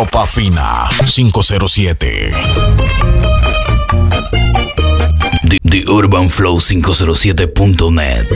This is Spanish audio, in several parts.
Tropa Fina 507. The Urban Flow 507.net.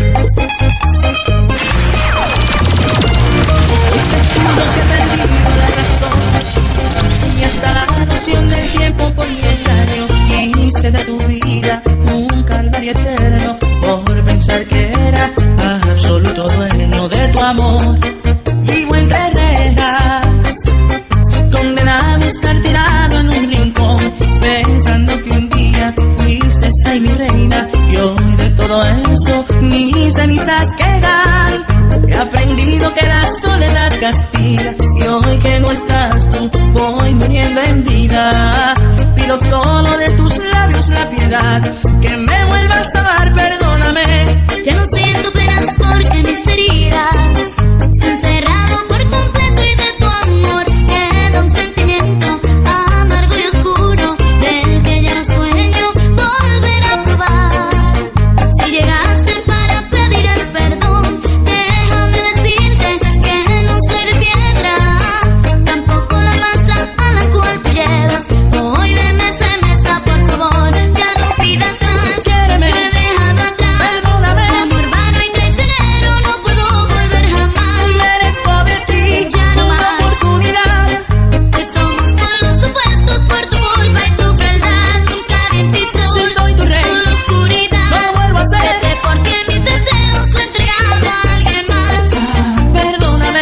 Y hasta la noción del tiempo por mi engaño hice de tu vida un calvario eterno por pensar que era absoluto dueño de tu amor. Vivo entre rejas, condenado a estar tirado en un rincón, pensando que un día fuiste ay mi reina, y hoy de todo eso mis cenizas quedan. He aprendido que la soledad castiga, y hoy que no estás tú voy muriendo en vida. Pido solo de tus labios la piedad, que me vuelvas a amar, perdóname. Ya no siento penas porque mis heridas se han cerrado por completo, y de tu amor queda un sentimiento amargo y oscuro del que ya no sueño volver a probar. Si llegaste para pedir el perdón, déjame decirte que no soy de piedra, tampoco la masa a la cual tú llevas. Hoy de mes en mesa, por favor, ya no pidas más. Quiéreme, Yo he dejado atrás perdóname. como hermano y traicionero, no puedo volver jamás. Merezco de ti Ya no una más. oportunidad. Que somos por los supuestos, por tu culpa y tu crueldad. Nunca vi en ti sol, Si soy tu rey, solo oscuridad. no vuelvo a ser. Vete porque mis deseos lo he entregado a alguien más. Perdóname,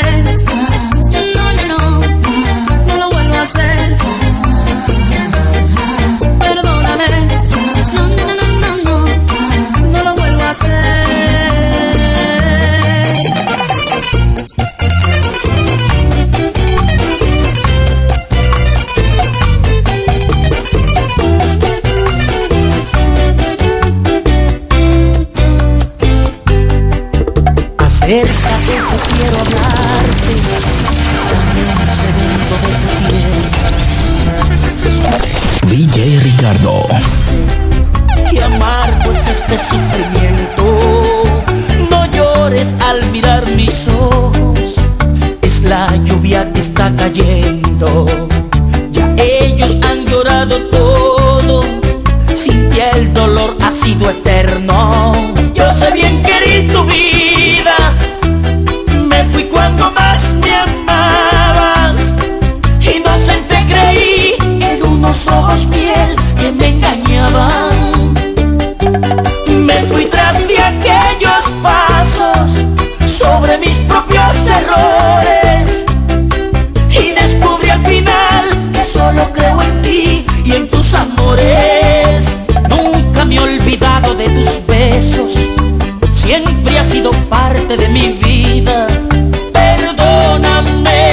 No no lo vuelvo a hacer. Perdóname, no lo vuelvo a hacer. Acércate, yo quiero hablarte. Dame un segundo de tu piel. DJ Ricardo. Qué amargo es este sufrimiento. No llores al mirar mis ojos. Es la lluvia que está cayendo. Ya ellos han llorado todo. Sin ti el dolor ha sido eterno. Yo sé bien que di tu vida. Me fui cuando más me amabas. Inocente creí en unos ojos miel que me engañaban. Me fui tras de aquellos pasos sobre mis propios errores, y descubrí al final que solo creo en ti y en tus amores. Nunca me he olvidado de tus besos, siempre has sido parte de mi vida. Perdóname.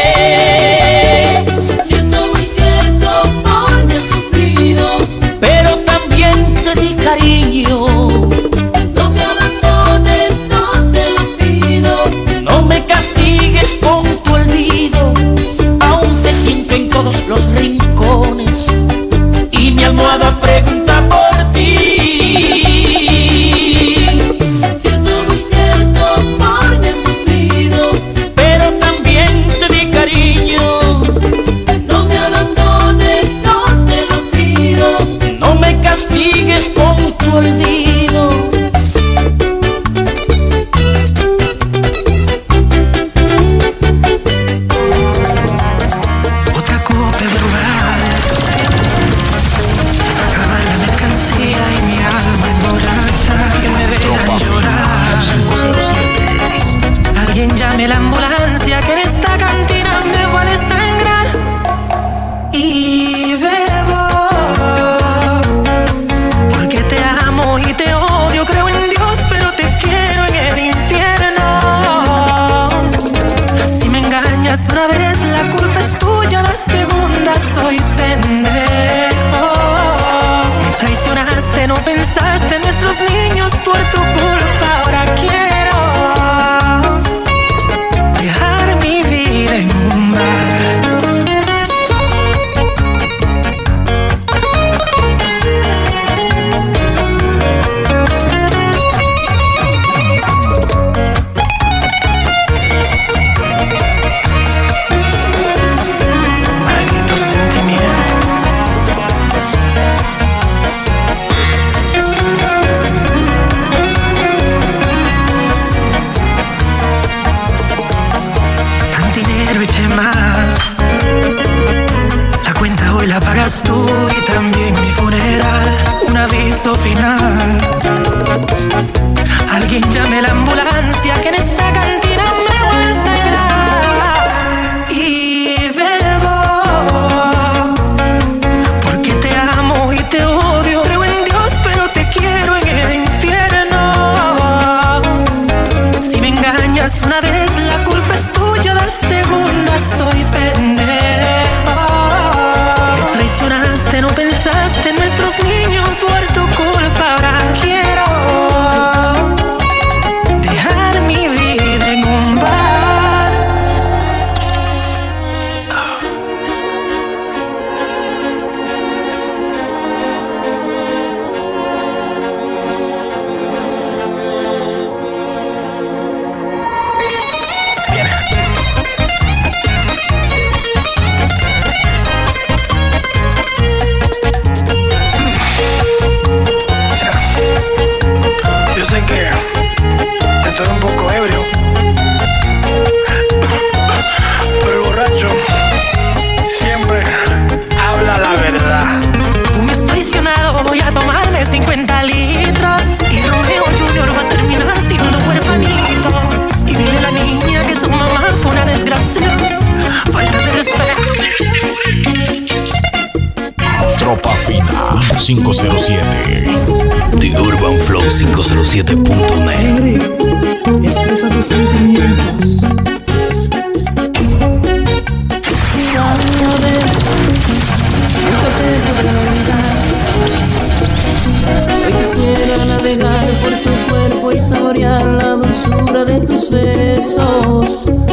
Siento muy cierto por mi sufrido, pero también te di cariño. No me abandones, no te lo pido. No me castigues con tu olvido. Aún te siento en todos los rincones, y mi almohada pregunta por ti. Siento muy cierto por mi sufrido, pero también te di cariño. No me abandones, no te lo pido. No me castigues con tu olvido. Otra copa de brugal, hasta acabar la mercancía y mi alma emborracha, que me vean llorar. 507. Alguien llame la ambulancia, que en esta cantina me voy a desangrar. Y bebo, porque te amo y te odio. Creo en Dios, pero te quiero en el infierno. Si me engañas una vez, la culpa es tuya, la segunda soy pendejo. Me traicionaste, no pensaste en nuestros niños, por tu culpa ahora quiero dejar mi vida en un bar. beso final. Alguien llame la ambulancia que en esta cantina me voy a sangrar. Y bebo porque te amo y te odio. Creo en Dios pero te quiero en el infierno. Si me engañas una vez la culpa es tuya, la segunda soy pendejo. Me traicionaste, no pensaste en nuestros niños, por tu culpa ahora quiero dejar mi vida en un bar. Viene. Yo sé que estoy un poco ebrio, pero el borracho siempre habla la verdad. Tú me has traicionado, voy a tomarme 50 litros y Romeo Junior va a terminar siendo huerfanito. Y dile a la niña que su mamá fue una desgracia. Falta de respeto, pero Tropa Fina 507. The Urban Flow 507.net. Expresa tus sentimientos. Sabes, nunca te podré olvidar. Hoy quisiera navegar por tu cuerpo y saborear la dulzura de tus besos.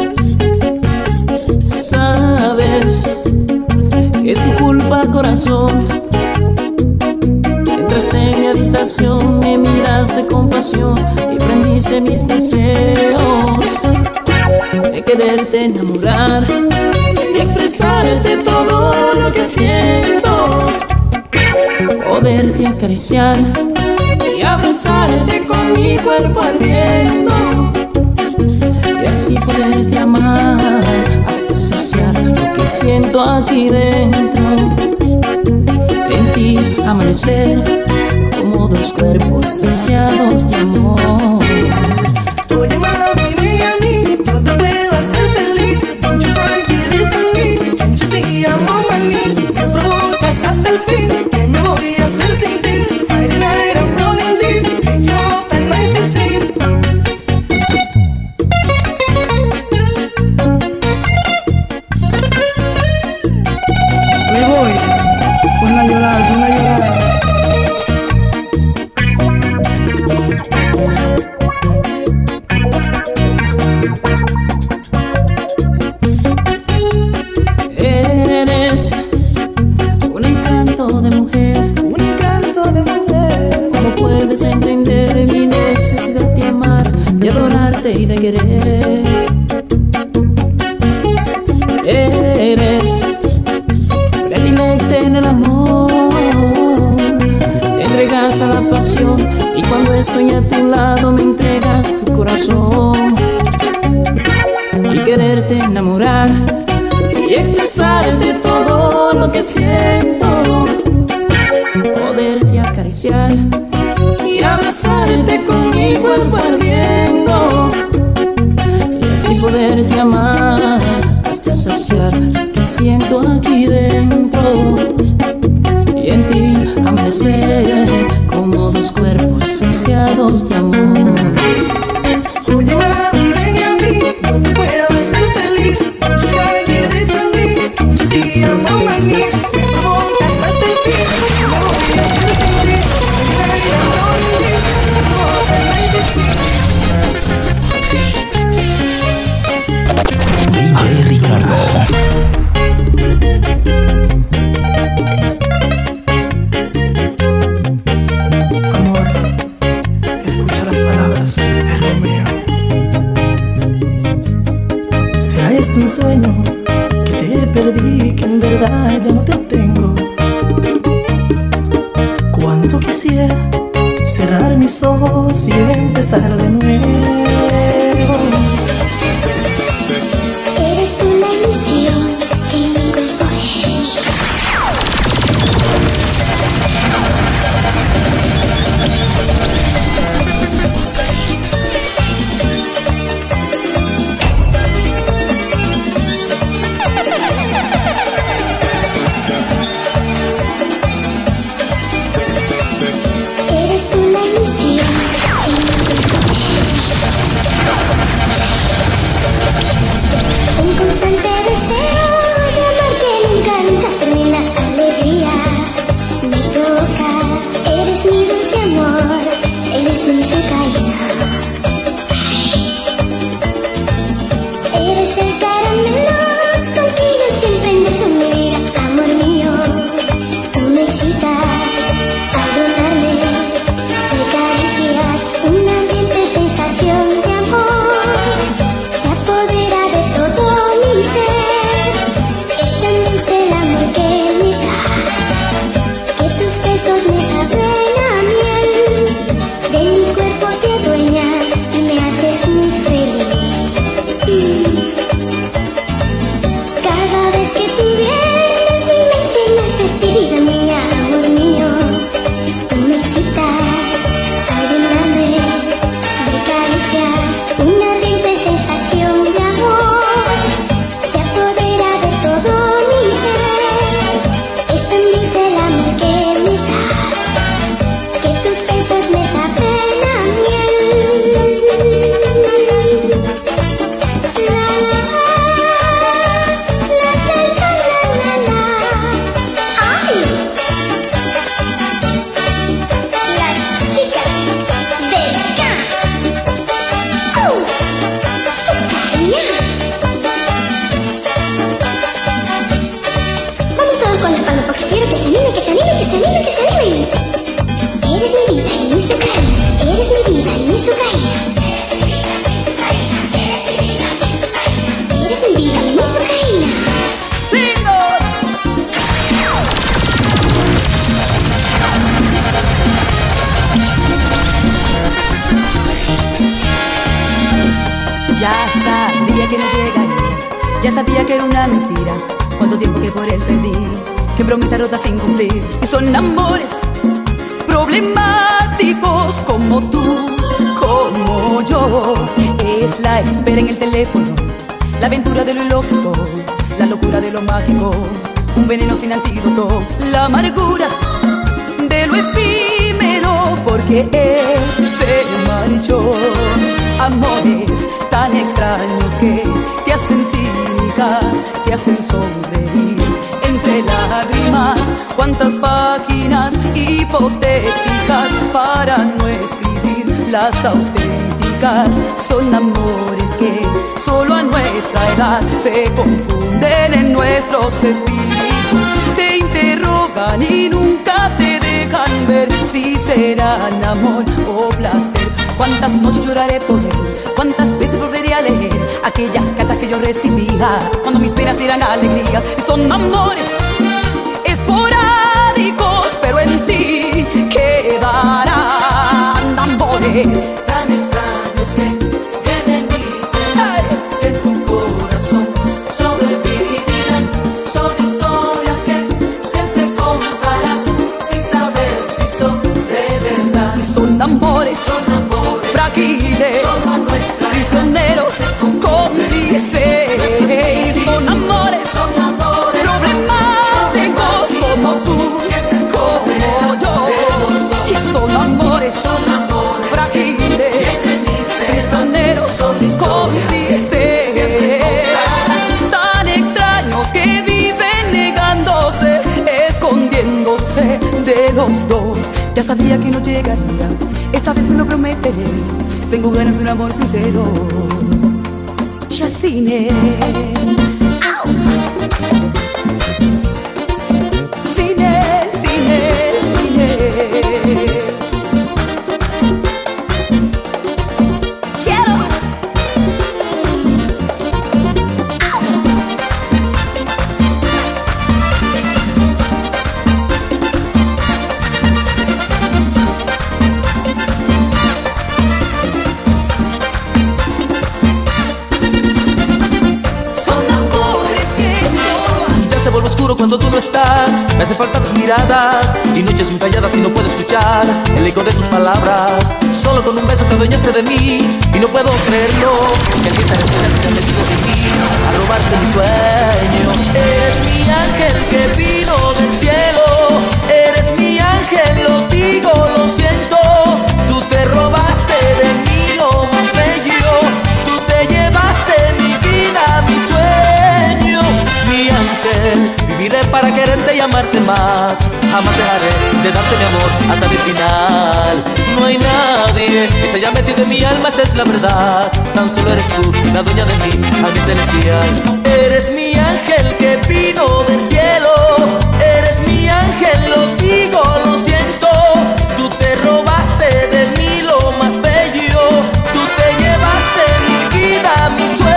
Sabes que es tu culpa, corazón. Entraste en mi habitación, me miraste con pasión y prendiste mis deseos de quererte enamorar y expresarte todo lo que siento, poderte acariciar y abrazarte con mi cuerpo ardiendo y así poderte amar hasta saciar lo que siento aquí dentro. En ti amanecer como dos cuerpos saciados de amor. Oye mami, ven a mí, yo te puedo hacer feliz. Don't you forget it to me, can't you see I'm on my knees? Me provocas hasta el fin, que me voy a hacer sin ti. Friday night I'm rolling deep, pick you up at 9:15. Me voy, ponla a llorar, ponla a llorar. Eres un encanto de mujer, un encanto de mujer. ¿Cómo puedes entender mi necesidad de amar, de adorarte y de querer? Eres predilecta en el amor, te entregas a la pasión y cuando estoy a tu lado me entregas tu corazón. Y quererte enamorar y expresarte todo lo que siento, poderte acariciar y abrazarte con mi cuerpo ardiendo y así poderte amar hasta saciar lo que siento aquí dentro. Y en ti amanecer como dos cuerpos saciados de amor. Oye mami, ven a mí, yo te puedo hacer feliz. Don't you forget it to me, can't you see I'm on my knees? Me provocas hasta el fin, me voy a hacer sin ti. Friday night I'm rolling deep, pick you up at 9:15. DJ Ricardo. Amor, escucha las palabras de Romeo. ¿Será este un sueño que te perdí, que en verdad ya no te tengo? Cuánto quisiera cerrar mis ojos y empezar de nuevo. Eres tú la ilusión que mi cuerpo genera. Ya sabía que era una mentira, cuánto tiempo que por él perdí, que promesas rotas sin cumplir. Y son amores problemáticos como tú, como yo. Es la espera en el teléfono, la aventura de lo ilógico, la locura de lo mágico, un veneno sin antídoto, la amargura de lo efímero, porque él se marchó. Amores tan extraños que te hacen cínica, te hacen sonreír entre lágrimas. Cuántas páginas hipotéticas para no escribir las auténticas. Son amores que solo a nuestra edad se confunden en nuestros espíritus. Te interrogan y nunca te dejan ver si serán amor o placer. Cuántas noches lloraré por él, cuántas veces volveré a leer aquellas cartas que yo recibía cuando mis penas eran alegrías. Y son amores esporádicos, pero en ti quedarán amores tan extraños que de mí serán, que en tu corazón sobrevivirán. Son historias que siempre contarás sin saber si son de verdad. Y son amores frágiles, prisioneros cómplices. Son amores problemáticos como tú, como yo. Y son amores frágiles, prisioneros cómplices. Tan extraños que viven negándose, escondiéndose de los dos. Ya sabía que no llegaría, esta vez me lo prometeré. Tengo ganas de un amor sincero. Chacine. Cine, cine, cine. Quiero. Cuando tú no estás, me hace falta tus miradas y noches muy calladas y no puedo escuchar el eco de tus palabras. Solo con un beso te adueñaste de mí y no puedo creerlo. Que el día tan especial que te has metido de mí a robarse mi sueño. Eres mi ángel que vino del cielo, eres mi ángel, lo digo, lo siento. Tú te robaste de mí lo más bello, tú te llevaste mi vida, mi sueño, mi ángel. Viviré para quererte y amarte más. Jamás dejaré de darte mi amor hasta el final. No hay nadie que se haya metido en mi alma, esa es la verdad. Tan solo eres tú, la dueña de mí, ángel celestial. Eres mi ángel que vino del cielo, eres mi ángel, lo digo, lo siento. Tú te robaste de mí lo más bello, tú te llevaste mi vida, mi sueño.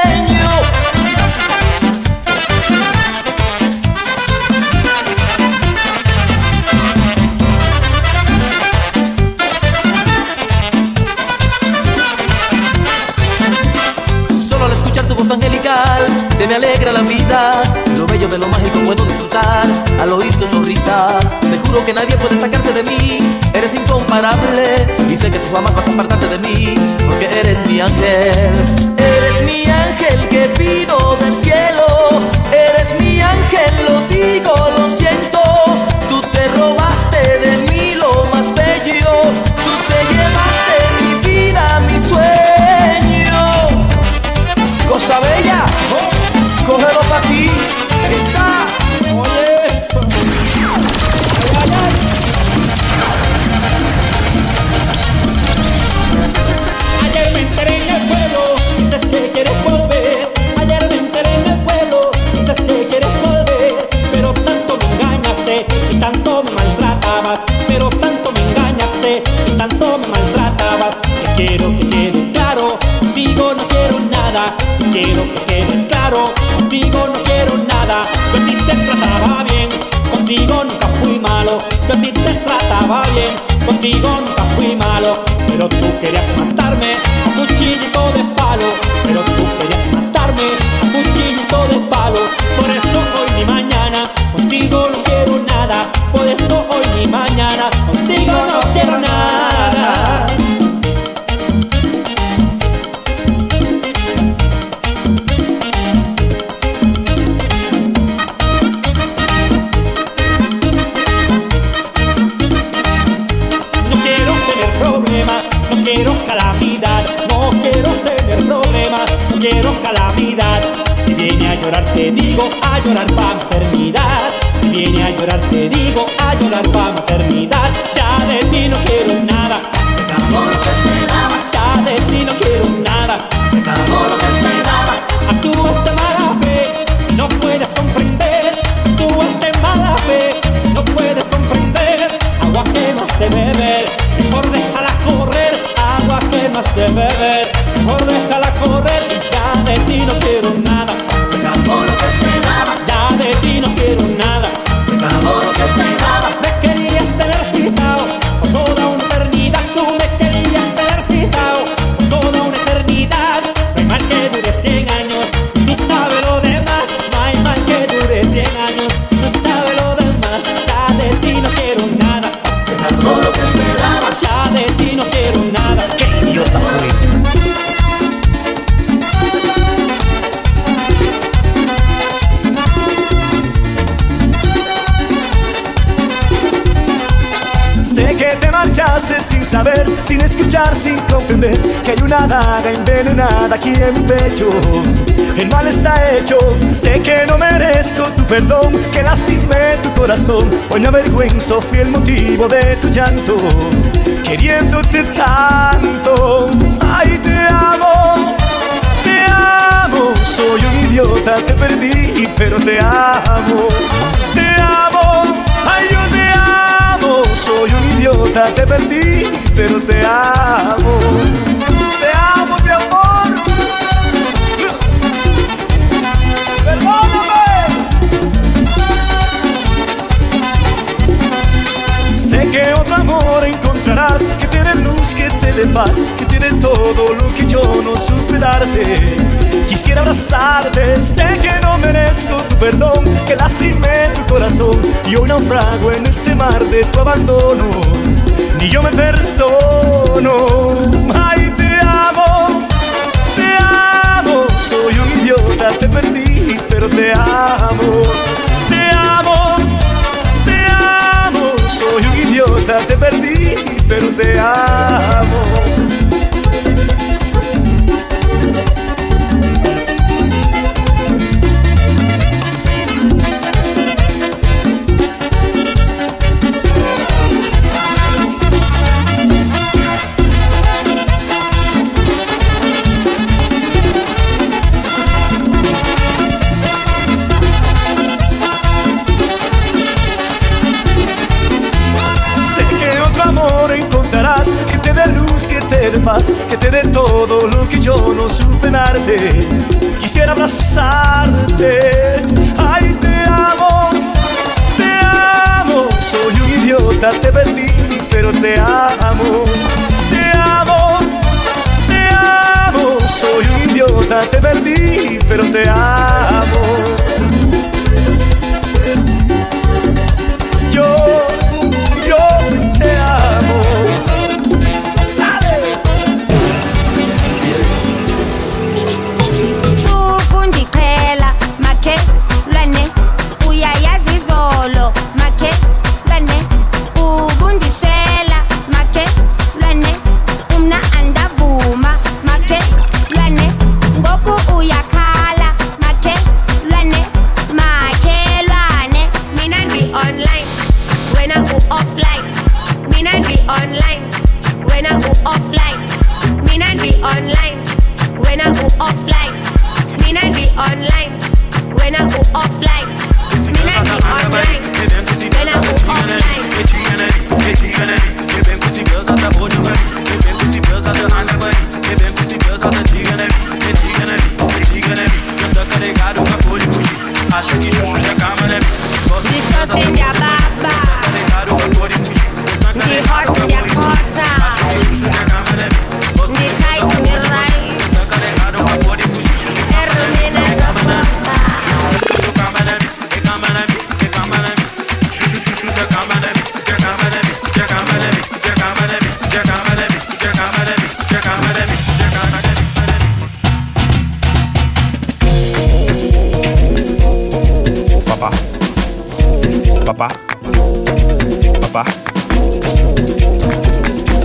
Angelical, se me alegra la vida, lo bello de lo mágico puedo disfrutar al oír tu sonrisa. Te juro que nadie puede sacarte de mí, eres incomparable y sé que tú jamás vas a apartarte de mí, porque eres mi ángel. Eres mi ángel que vino del cielo, eres mi ángel, lo digo, lo siento. Tú te robaste de mí lo más bello, tú te llevaste mi vida, mi sueño. Cosa bella, cógelo pa' aquí, está. Oye eso. Ay, ay, ay. Ayer me enteré en el pueblo, dices que quieres volver. Ayer me enteré en el pueblo, dices que quieres volver. Pero tanto me engañaste y tanto me maltratabas. Pero tanto me engañaste y tanto me maltratabas. Que quiero que quede claro, contigo no quiero nada. Quiero que quede claro, contigo no quiero nada. Yo a ti te trataba bien, contigo nunca fui malo. Yo a ti te trataba bien, contigo nunca fui malo. Pero tú querías matarme a cuchillito de palo. Pero tú querías matarme a cuchillito cuerpo de palo. Por eso hoy ni mañana contigo no quiero nada. Por eso hoy ni mañana contigo no quiero nada. No quiero tener problemas, no quiero calamidad. No quiero tener problemas, no quiero calamidad. Si viene a llorar te digo, a llorar pa' maternidad. Si viene a llorar te digo, a llorar pa' maternidad. Ya de ti no quiero nada. Se acabó lo que se daba. Ya de ti no quiero nada. Se acabó lo que se daba. Actúas de mala fe, no puedes comprender. Actúas de mala fe, no puedes comprender. Agua que más de beber, mejor déjala correr. Agua que más de beber, mejor déjala correr. Y ya de ti no quiero nada. Se acabó lo que se daba. Ya de ti no quiero nada. Se acabó lo que se daba. Me querías tener pisado por toda una eternidad. Tú me querías tener pisado por toda una eternidad. No hay mal que dure 100 años, tú sabes lo demás. No hay mal que dure 100 años, tú sabes lo demás. Ya de ti no quiero nada. Se acabó lo que se daba. Ya de ti no quiero nada. ¡Qué idiota fui! Sé que te marchaste sin saber, sin escuchar, sin comprender que hay una daga envenenada aquí en mi pecho. El mal está hecho, sé que no merezco tu perdón, que lastimé tu corazón. Hoy me avergüenzo, fui el motivo de tu llanto, queriéndote tanto. Ay, te amo, soy un idiota, te perdí, pero te amo. Te amo, ay, yo te amo, soy un idiota, te perdí, pero te amo. Te amo, mi amor. Perdóname. Sé que otro amor encontrarás, que tiene luz, que te dé paz, que tiene todo lo que yo no supe darte. Quisiera abrazarte, sé que no merezco tu perdón, que lastimé tu corazón y hoy naufrago en este mar de tu abandono. Ni yo me perdono. Ay, te amo, soy un idiota, te perdí, pero te amo. Te amo, soy un idiota, te perdí, pero te amo. Que te dé luz, que te dé paz, que te dé todo lo que yo no supe darte. Quisiera abrazarte. Ay, te amo, soy un idiota, te perdí, pero te amo. Te amo, soy un idiota, te perdí, pero te amo. Yo te amo.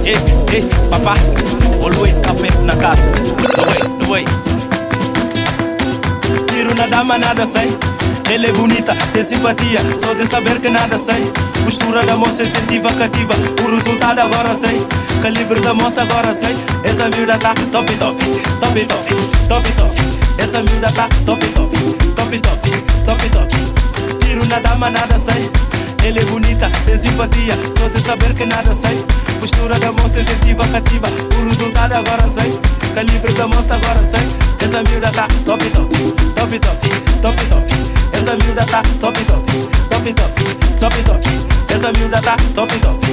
Papá, always café na casa. No way. Tiro na dama, nada sei. Ela é bonita, tem simpatia, só de saber que nada sei. Postura da moça incentiva, cativa, o resultado agora sei. Calibre da moça agora sei. Essa miúda tá top. Essa miúda tá top. Tiro na dama, nada sei. Ela é bonita, tem simpatia, só de saber que nada sei. Postura da moça incentiva, cativa, o resultado agora sei. Calibre da moça agora sei. Essa miúda tá top. Essa miúda tá top. Essa miúda tá top.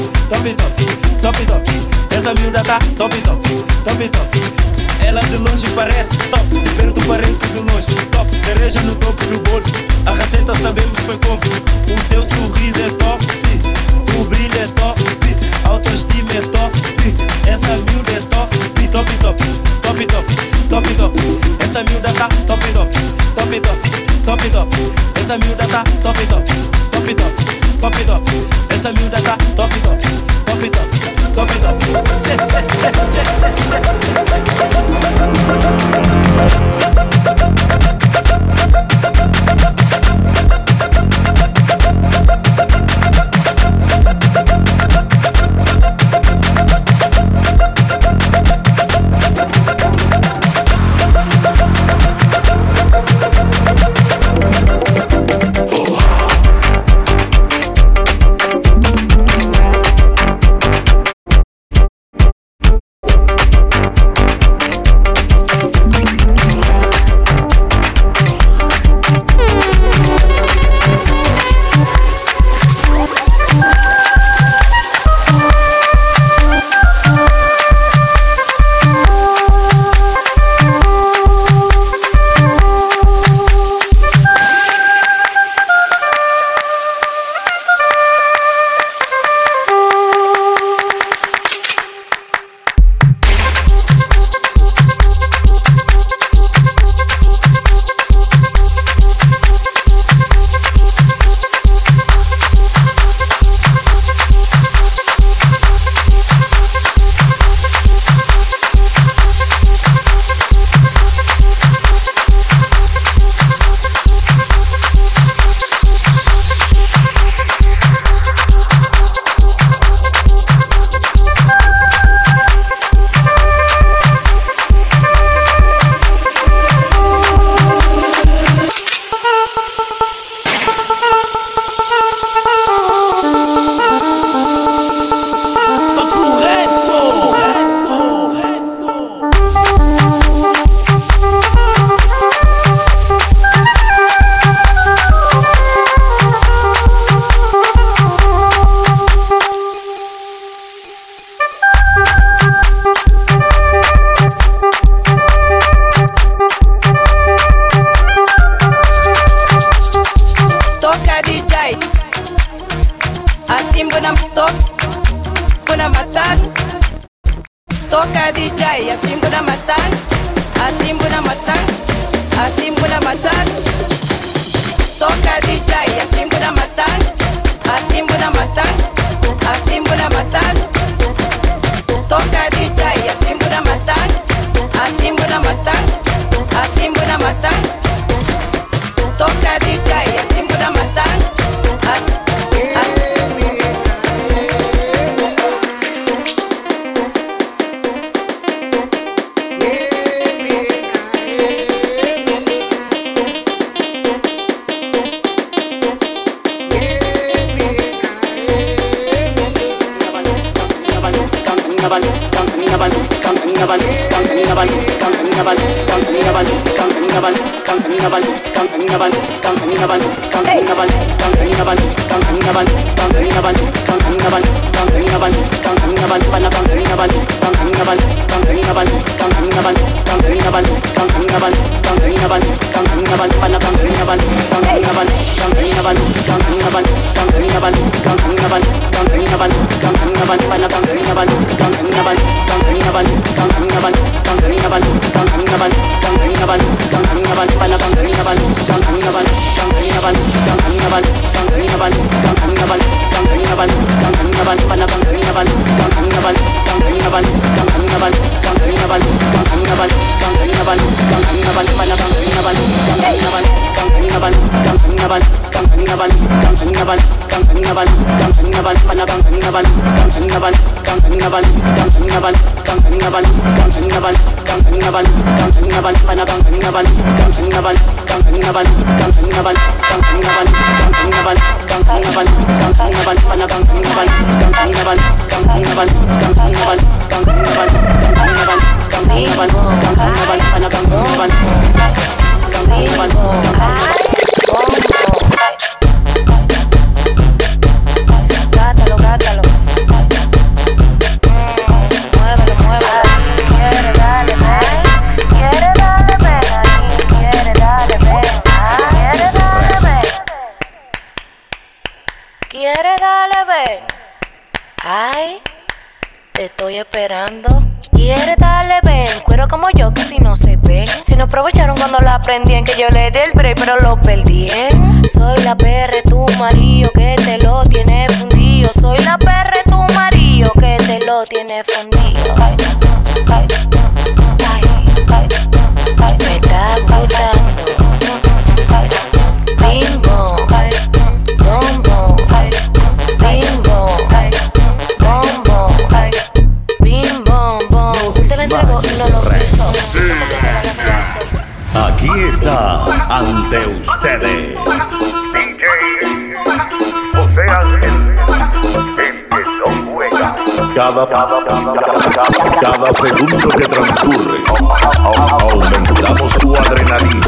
Essa miúda tá top. Ela de longe parece top, de perto parece de longe top. Cereja no topo do bolo, a receita sabemos foi como. O seu sorriso é top, o brilho é top, autoestima é top. Essa miúda é top. Essa miúda tá top. Essa miúda tá top. Essa miúda tá top. Toca DJ, assim buna matan, assim buna matan, assim buna matan. Toca DJ, assim buna matan, assim buna matan, assim buna matan. Toca DJ, assim buna matan, assim buna matan, assim buna matan. Toca DJ, assim buna matan. Gátalo, gátalo. Muévelo, muévelo. Quiere darle ven. Quiere darle ven aquí. Quiere darle ven. Quiere darle ven. Quiere darle ven. Ay, te estoy esperando. Quiere darle ven, cuero como yo que si no se ve. Si no aprovecharon cuando la aprendían, que yo le di el break pero lo perdí. Soy la perre tu marido que te lo tiene fundido. Soy la perre tu marido que te lo tiene fundido. Ay, ay, ay, ay, ay, me está gustando. Bimbo, bombo, bimbo, bombo, bimbo, bombo. Te la entrego y no lo piso. Aquí está ante ustedes DJ José Ángel, el que no juega. Cada segundo que transcurre, aumentamos tu adrenalina.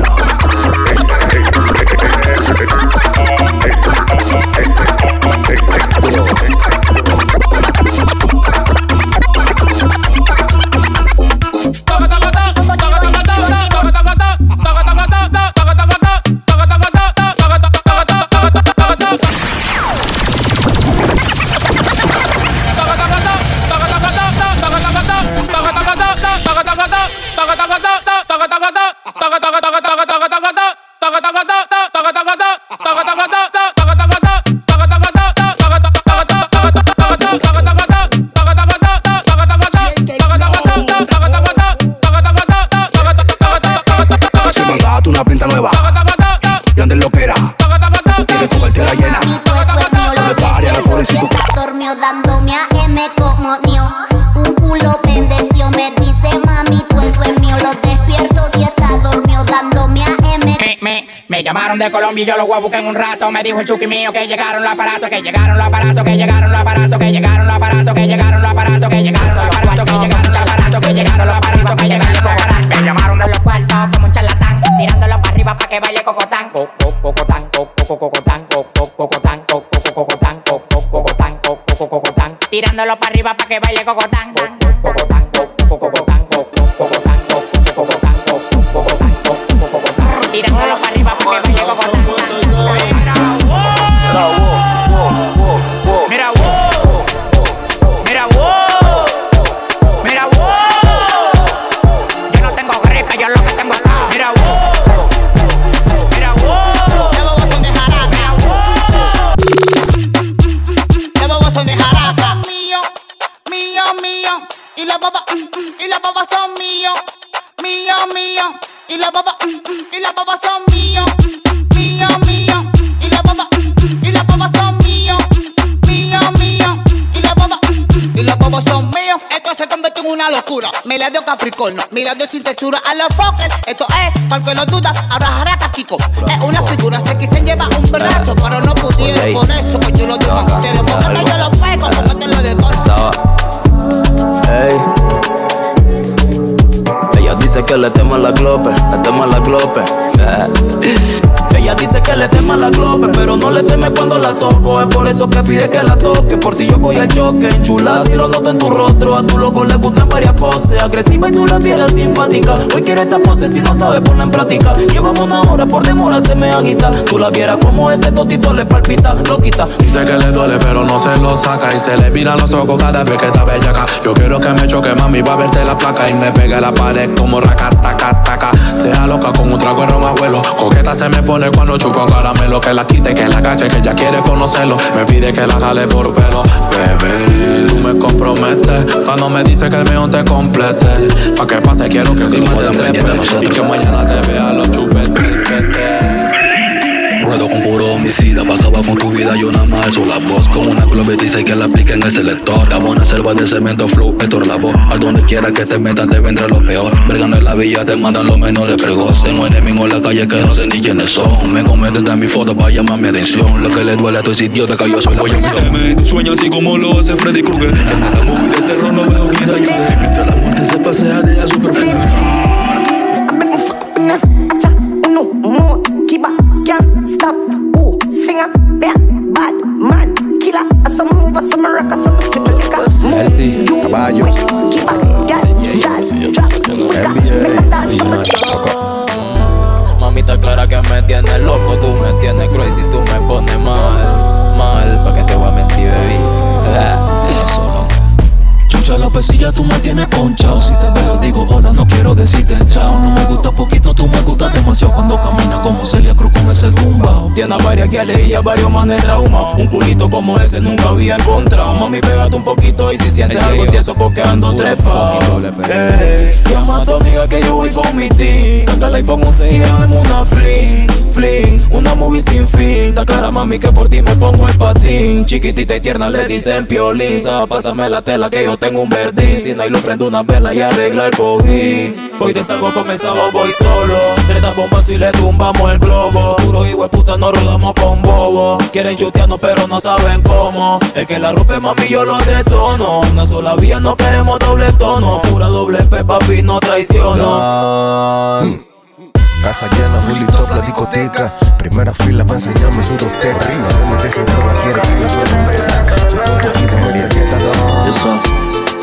Dándome a M como mío. Un culo bendeció, me dice mami, tú eso es mío. Lo despierto si está dormido, dándome a M. Me llamaron de Colombia y yo los voy a buscar en un rato. Me dijo el chuki mío que llegaron los aparatos, que llegaron los aparatos, que llegaron los aparatos, que llegaron los aparatos, que llegaron los aparatos, que llegaron los aparatos, que llegaron los aparatos, que llegaron los aparatos, que llegaron los aparatos. Me llamaron de los cuartos como un charlatán, tirándolo para arriba pa' que baile cocotán. Cocotán, cocotán, cocotán, cocotán, cocotán. Tirándolo para arriba pa' que baile cocotán. Cocotán, cocotán, cocotán, tirándolo para arriba pa' que baile cocotán. Mira, mira, mira, yo no tengo gripe, yo lo que tengo es caos. Mira, mira, llevo bozón de jaraca. Llevo bozón de jaraca. Mío, mío, mío. Y las babas son mío. Mío, mío. Y las babas son mío. Mío, mío. Y las babas son mío. Mío, mío. Y las babas son mío. Esto se convirtió en una locura. Me la dio Capricornio, mirando sin censura a los fuckers. Esto es, para que lo duda, ahora jaraca Kiko. Es una figura, se quise llevar un brazo, pero no pudieron. Por eso pues yo lo digo, te lo pongo que yo lo pego, como te lo decono. Ey. Ella dice que le tema la glope, le tema la glope. Ella dice que le tema la glope, pero no le teme cuando la toco. Es por eso que pide que la toque. Por ti yo voy al choque, chula, si lo noto en tu rostro. A tu loco le gustan varias poses, agresiva y tú la vieras simpática. Hoy quiere esta pose si no sabe ponerla en práctica. Llevamos una hora, por demora se me agita. Tú la vieras como ese totito le palpita, lo quita. Dice que le duele pero no se lo saca y se le miran los ojos cada vez que está bellaca. Yo quiero que me choque, mami, va a verte la placa y me pegue la pared como racataca. Sea loca con un trago de ron, abuelo. Coqueta se me pone cuando chupo caramelo. Que la quite, que la cache, que ella quiere conocerlo. Me pide que la jale por pelo. Bebé, tú me promete. Cuando me dice que el mío te complete. Pa' que pase quiero que encima te trepes. Y que mañana te vea los chupetes. Ruedo con puro homicida, pa' acabar con tu vida yo nada más alzo la voz. Como una clobetiza y que la aplique en el selector. Estamos en la selva de cemento, flow, Héctor la voz. A donde quiera que te metas te vendrá lo peor. Vergando en la villa te mandan los menores pregos. Tengo enemigos en la calle que no sé ni quiénes son. Me cometen de mi foto pa' llamar mi atención. Lo que le duele a tu idiota que yo soy la Oye, sueño así como lo hace Freddy Krueger. En la movie de terror no veo vida yo. Mientras la muerte se pasea de a su perfume. Stop, ooh, singer, yeah, bad man, killer. Some move, some rock, some simple liquor. Move, you, caballos. Keep up, yeah, drop, Mamita clara que me tienes loco, tú me tienes crazy, tú me pones mal, pa' que te voy a mentir, baby. Eso lo que. Chucha la pesilla, tú me tienes ponchao. Si te veo digo hola, no quiero decirte chao. No me gusta poquito, tú me gustas demasiado. Cuando camina como Celia Cruz con ese tumbao. Tiene varias guiales y a varios manes trauma. Un culito como ese nunca había encontrado. Mami, pégate un poquito y si sientes algo tieso porque ando trepado. Llama a tu amiga que yo voy con mi team. Saca el iPhone 11 y dame una fling. Una movie sin fin. Da clara mami que por ti me pongo el patín. Chiquitita y tierna le dicen piolín. Pásame la tela que yo tengo un verdín. Si no hay luz prendo una vela y arregla el cojín. Hoy te salgo con el sábado, voy solo. 30 bombas y le tumbamos el globo. Puro hijo de puta, no rodamos con bobo. Quieren chutearnos pero no saben cómo. El que la rompe mami yo lo detono. Una sola vía, no queremos doble tono. Pura doble P, papi, no traiciono. Casa llena, fully top, la discoteca. Primera fila pa' enseñarme su dos tetas. No me metes ese droga, quiere que yo solo meta. Su todo y te me etiqueta, no.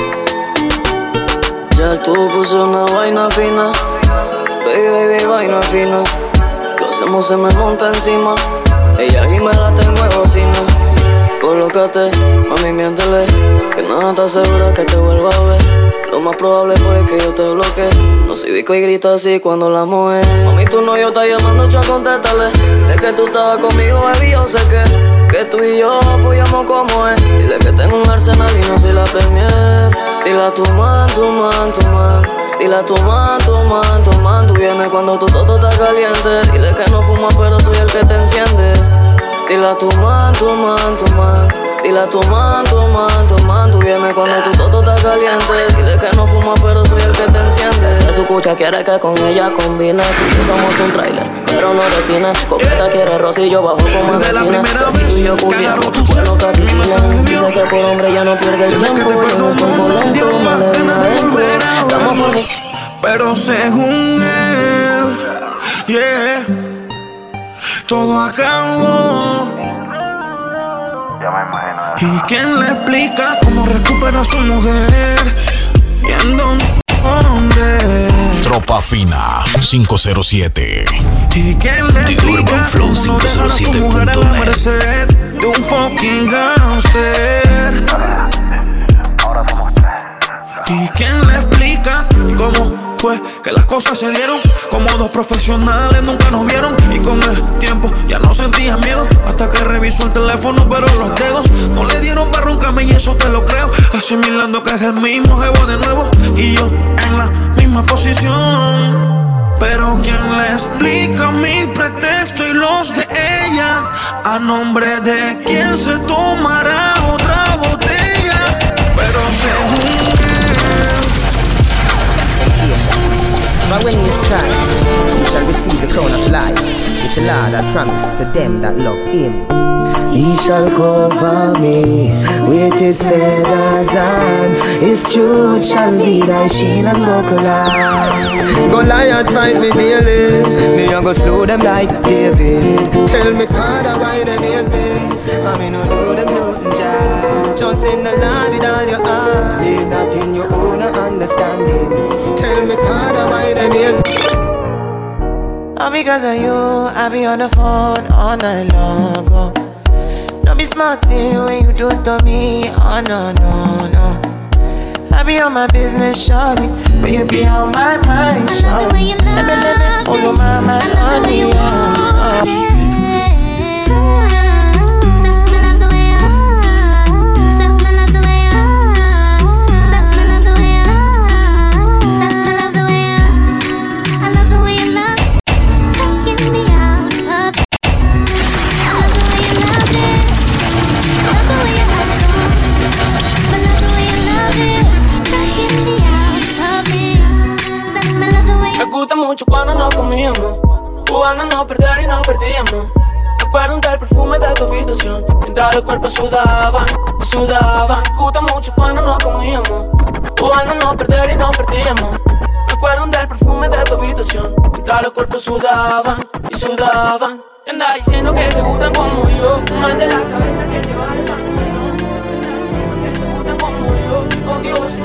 Ya tú puse una vaina fina. Baby, vaina fina. Lo hacemos, se me monta encima. Ella y me la tengo en bocina. Colócate, mami, miéntele. Que nada está segura que te vuelva a ver. Lo más probable fue que yo te bloquee. No soy bico y grita así cuando la mueve. Mami, tu novio está llamando, ya contéstale. Dile que tú estabas conmigo, baby, yo sé que tú y yo apoyamos como es. Dile que tengo un arsenal y no soy la premier. Dile a tu man. Dile a tu man. Tú vienes cuando tu toto está caliente. Dile que no fumas pero soy el que te enciende. Dile a tu man. Dile a tu man. Tú vienes cuando tu toto está caliente. Dile que no fumas pero soy el que te enciende. Es que su cucha quiere que con ella combine. Y somos un trailer, pero no de cine. Coqueta quiere Rosy, yo bajo como vecina. Así tú y yo cubierto, bueno que aquí tiene. Dice que por hombre ya no pierde el tiempo. Yo no tomo lento, me le vino adentro. Estamos por mi... Pero según él, yeah, todo acabó. ¿Y quién le explica cómo recupera a su mujer? ¿Y en dónde? Tropa Fina 507. ¿Y quién le explica cómo no dejar a su mujer a la merced de un fucking gangster? ¿Y quién le explica cómo fue que las cosas se dieron? Como dos profesionales nunca nos vieron. Y con el tiempo ya no sentías miedo. Hasta que revisó el teléfono pero los dedos no le dieron para roncarme y eso te lo creo. Asimilando que es el mismo jevo de nuevo. Y yo en la misma posición. Pero ¿quién le explica mis pretextos y los de ella? ¿A nombre de quién se tomará otra botella? Pero según But when he is tried, he shall receive the crown of life, which the Lord had promised to them that love him. He shall cover me with his feathers, and his truth shall be thy shield and buckler. Goliath fight me daily, me a go slow them like David. Tell me, Father, why them hate me? I mean, no do them nothing, Jah. Trust in the Lord with all your heart, lean not in your own understanding. Tell me, Father, why them hate me? All because of you, I be on the phone all night long. Oh. Don't be smarty when you do it to me. Oh no, no, no. I be on my business, shawty, but you be on my mind, shawty. Let me follow my mind on you. cuando nos comíamos, jugando a no perder y no perdíamos. Me acuerdo del perfume de tu habitación, mientras los cuerpos sudaban y sudaban. Me gusta mucho cuando nos comíamos, jugando a no perder y no perdíamos. Me acuerdo del perfume de tu habitación, mientras los cuerpos sudaban y sudaban. Y anda diciendo que te gustan como yo, más de la cabeza que llevas el pantalón. Y anda diciendo que te gustan como yo, y con Dios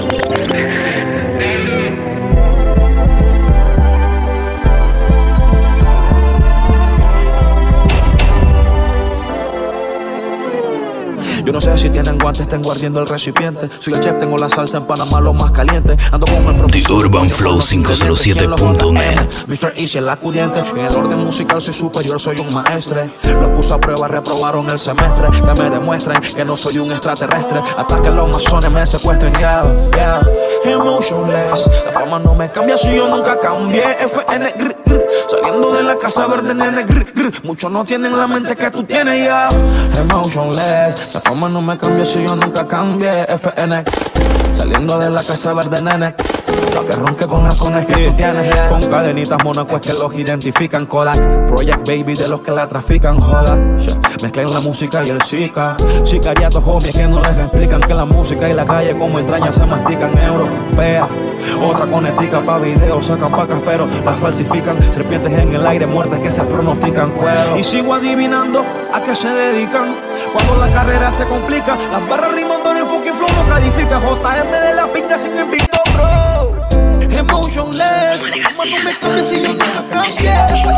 Yo no sé si tienen guantes, tengo ardiendo el recipiente. Soy el chef, tengo la salsa en Panamá lo más caliente. Ando con el profesor The Urban Flow 507.net. Mr. Easy, el acudiente. En el orden musical soy superior, soy un maestre. Los puse a prueba, reprobaron el semestre. Que me demuestren que no soy un extraterrestre. Hasta que los masones me secuestren, yeah, yeah. Emotionless, la forma no me cambia si yo nunca cambié. FN, grr, grr. Saliendo de la casa verde, nene, grr, grr. Muchos no tienen la mente que tú tienes, yeah. Emotionless, la forma no me cambia si yo nunca cambié. FN, saliendo de la casa verde, nene. Lo que ronque con las cones que tú tienes, yeah. Con cadenitas Monaco es que los identifican. Kodak, Project Baby de los que la trafican, joda, yeah. Mezclan la música y el Zika. Sicariatos homies que no les explican que la música y la calle como entrañas se mastican. Europea, otra conetica pa' video. Sacan pacas pero las falsifican. Serpientes en el aire, muertes que se pronostican, cuero. Y sigo adivinando a qué se dedican. Cuando la carrera se complica, las barras riman pero el fucking flow no califica. JM de la pinta sin invito, bro. Emotionless, como no me cambies si yo nunca cambié.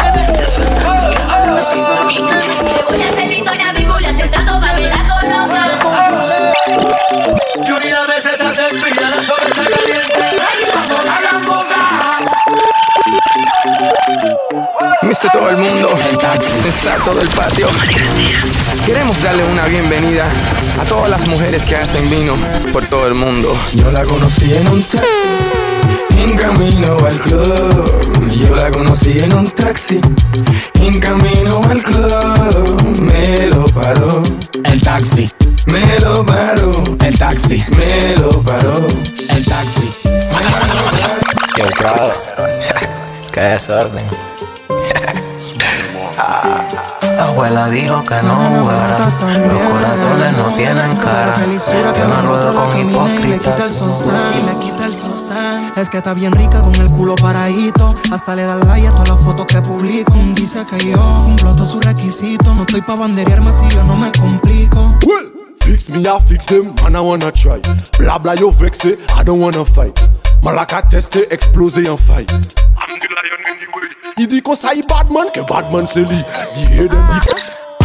Te voy a hacer la historia bíblia sentado para que la conozcas. Yuri a veces se hace pilla, la sobre está caliente. ¡A la boca! Mister todo el mundo, está todo el patio. Queremos darle una bienvenida a todas las mujeres que hacen vino por todo el mundo. Yo la conocí en un taxi, en camino al club. Yo la conocí en un taxi, en camino al club. Me lo paró el taxi. Me lo paró el taxi. Me lo paró el taxi. Qué entrada. Qué desorden. Abuela dijo que no jugara, los corazones no tienen cara. Yo no ruedo con hipócritas. Y le quita el sostén. Es que está bien rica con el culo paradito. Hasta le da like a todas las fotos que publico. Dice que yo cumplo todos sus requisitos. No estoy pa' banderearme si yo no me complico. Fix me, I fix them, man, I wanna try. Blah blah, you vex it, I don't wanna fight. Malaka teste, explose and fight. I'm the lion anyway. Il dit qu'on s'aille Batman, que Batman c'est lui. The head and the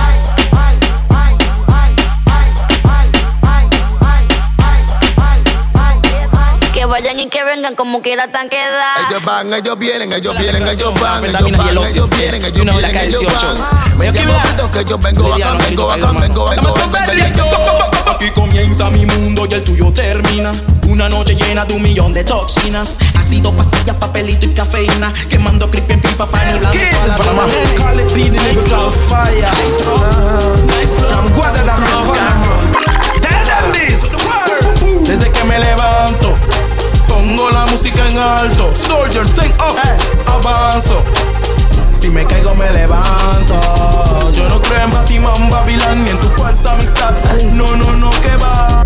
Que vayan y que vengan como quiera tan quedar. Ellos van, ellos vienen, ellos vienen, ellos van. Ellos van, ellos vienen, ellos vienen, ellos van. Me momento que yo vengo acá, vengo acá, vengo Aquí comienza mi mundo y el tuyo termina. Una noche llena de 1 millón de toxinas. Ácido, pastillas, papelito y cafeína. Quemando creepy en pipa para el blanco. Desde que me levanto, pongo la música en alto. Soldier, take up, avanzo. Si me caigo me levanto. Yo no creo en Batman, Babilán, ni en tu falsa amistad. No, no, no, que va.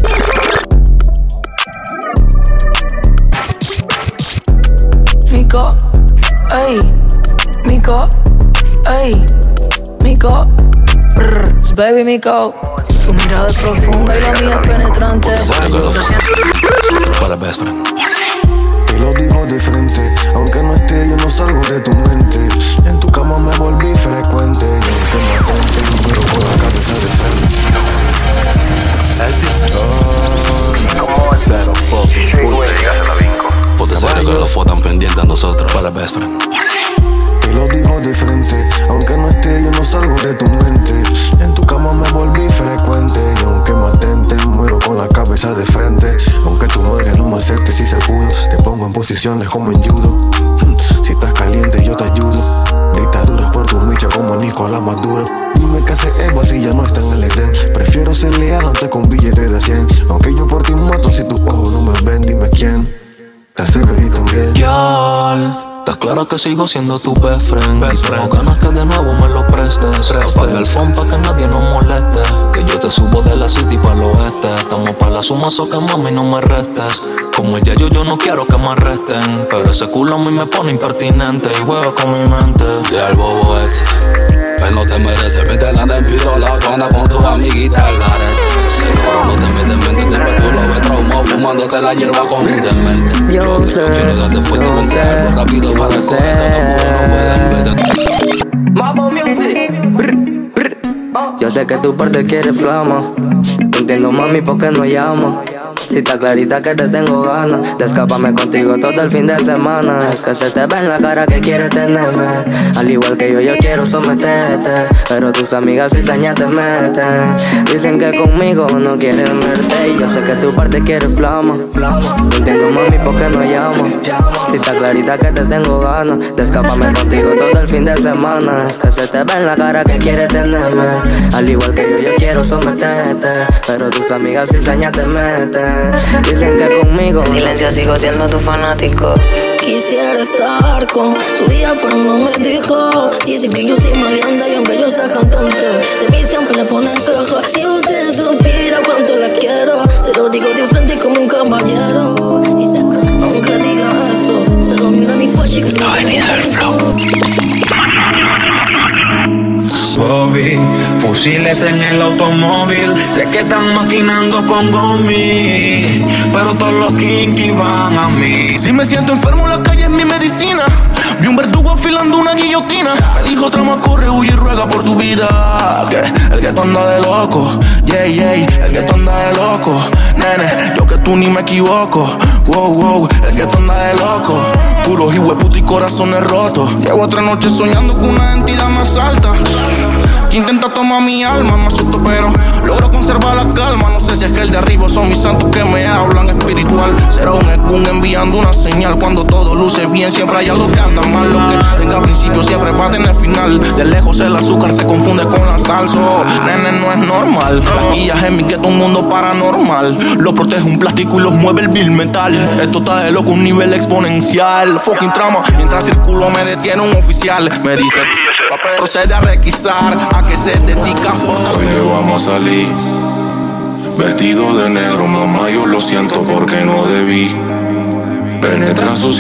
Mico, ey, Mico, ey, Mico, baby Mico. Tu mirada es profunda y la mía penetrante. Para best friend. Te lo digo de frente, aunque no esté yo no salgo de tu mente. En tu cama me volví frecuente y aunque me atente, pero con la cabeza de frente. Cero fucking Puede ser que los fotan pendientes a nosotros. Para best friend. Te lo digo de frente, aunque no esté yo no salgo de tu mente. En tu cama me volví frecuente y aunque me atente, muero con la cabeza de frente. Aunque tu madre no me acepte si se pudo, te pongo en posiciones como en judo. Si estás caliente yo te ayudo. Dictaduras por tu micha como Nicolás Maduro. Dime qué hace Eva si ya no está en el Edén. Prefiero ser leal antes con billetes de 100. Aunque yo por ti mato si tus ojos no me ven, dime quién te hace venir también. Estás clara ahora que sigo siendo tu best friend. Tengo ganas que de nuevo me lo prestes. Apaga el phone pa' que nadie nos moleste. Que yo te subo de la city pa' el oeste. Estamos pa' la suma, so que mami no me restes. Como el yayo yo no quiero que me arresten, pero ese culo a mí me pone impertinente y juega con mi mente. Y el bobo ese, él no te merece. Mete la de pistola, tú andas con tu amiguita al garete. No te metes en mente, después tú lo ves traumado fumándose la hierba con un demente. Yo quiero darte fuerte y ponte algo rápido para cogerte. No pueden ver. Mambo Music. Yo sé que tu parte quiere flama. Entiendo mami por qué no llamo. Si está clarita que te tengo ganas de escaparme contigo todo el fin de semana. Es que se te ve en la cara que quieres tenerme. Al igual que yo quiero someterte, pero tus amigas y señas te meten. Dicen que conmigo no quieren verte. Y yo sé que tu parte quiere flama. No entiendo mami por qué no llamo. Si está clarita que te tengo ganas de escaparme contigo todo el fin de semana. Es que se te ve en la cara que quieres tenerme. Al igual que yo quiero someterte, pero tus amigas y señas te meten. Dicen que conmigo en silencio sigo siendo tu fanático. Quisiera estar con su hija pero no me dijo. Dicen que yo soy maleanta y aunque yo sea cantante, de mí siempre le ponen queja. Si usted supiera cuánto la quiero, se lo digo de frente como un caballero. Y sé que aunque le diga eso, se lo mira a mi facha y que no venía del flow. Bobby, fusiles en el automóvil. Sé que están maquinando con Gomi, pero todos los kinky van a mí. Si me siento enfermo, la calle es mi medicina. Vi un verdugo afilando una guillotina. Me dijo trama, corre, huye y ruega por tu vida. Que el que tú anda de loco, yeah, yeah. El que tú anda de loco, nene, yo que tú ni me equivoco. Wow, wow, el que tú anda de loco. Puros hijueputa y corazones rotos. Llevo 3 noches soñando con una entidad más alta que intenta tomar mi alma, me asusto pero logro conservar la calma. No sé si es que el de arriba son mis santos que me hablan espiritual. Será un Ekun enviando una señal. Cuando todo luce bien siempre hay algo que anda mal. Lo que tenga principio siempre va a tener final. De lejos el azúcar se confunde con la salsa. Nene, no es normal. Aquí ya es mi gueto, un mundo paranormal. Lo protege un plástico y los mueve el bill metal. Esto está de loco, un nivel exponencial. Fucking trama, mientras el culo me detiene un oficial. Me dice, procede a requisar. Que se dedican por hoy le vamos a salir vestido de negro, mamá, yo lo siento porque no debí penetrar su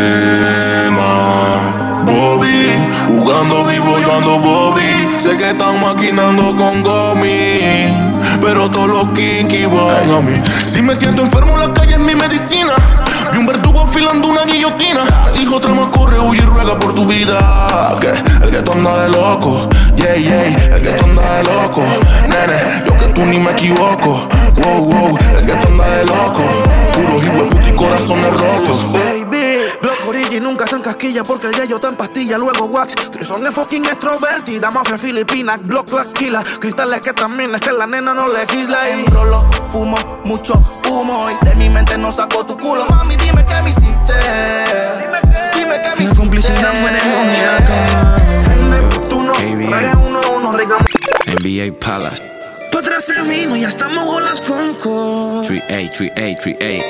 sistema. Bobby, jugando vivo, yo ando Bobby. Sé que están maquinando con Gomi, pero todos los kinky van a mí. Si me siento enfermo, la calle es mi medicina. Vi un verdugo afilando una guillotina. Me dijo trama, corre, huye y ruega por tu vida. Que el que tú anda de loco, yeah, yeah. El que tú anda de loco, nene, yo que tú ni me equivoco. Wow, wow, el que tú anda de loco. Puros hijueputa y corazones rotos. Glock Origin nunca se encasquilla porque el yayo está en pastilla. Luego wax, Trison es fucking extrovertida. Mafia filipina, Glock Aquila. Cristales que también es que la nena no legisla. Y rolo, fumo, mucho humo. Y de mi mente no saco tu culo. Mami, dime qué me hiciste. Dime qué me hiciste. La complicidad fue demoníaca. Neptuno, raya 1-1, regamos NBA Palace. Pa' atrás se vino, ya estamos bolas con co. 3A, 3A, 3A.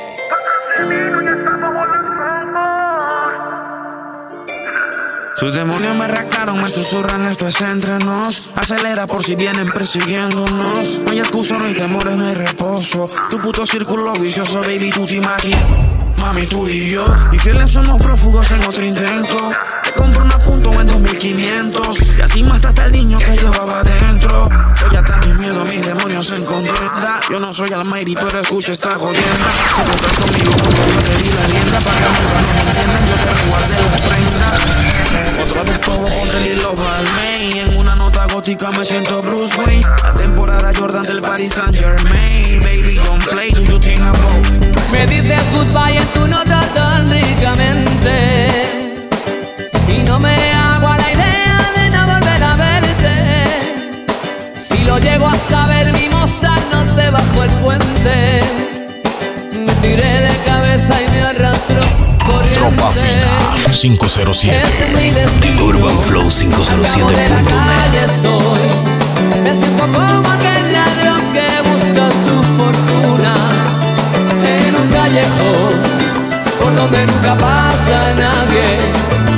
Sus demonios me arrancaron, me susurran, esto es entre nos. Acelera por si vienen persiguiéndonos. No hay excusa, no hay temores, no hay reposo. Tu puto círculo vicioso, baby, tú te imaginas. Mami, tú y yo, infieles somos prófugos en otro intento. Te compro una punto en 2500 y así mataste al niño que llevaba dentro. Ella también miedo, mis demonios en contienda. Yo no soy Almighty, pero escucha esta jodienda. Si tú estás conmigo, yo te di la rienda. Para que nunca nos entiendan, yo te resguardé las prendas. Otra vez todo con el hilo Balmain. En una nota gótica me siento Bruce Wayne. La temporada Jordan del Paris Saint Germain. Baby, don't play, do you think I'm wrong? Me dices goodbye en tu nota tan ricamente y no me hago a la idea de no volver a verte. Si lo llego a saber, mi moza, no te bajo el puente. Me tiré de cabeza y me arrastró corriente. Tropa Fina 507 UrbanFlow507.net. Me siento como aquel ladrón que busca su fortuna en un callejón por donde nunca pasa nadie.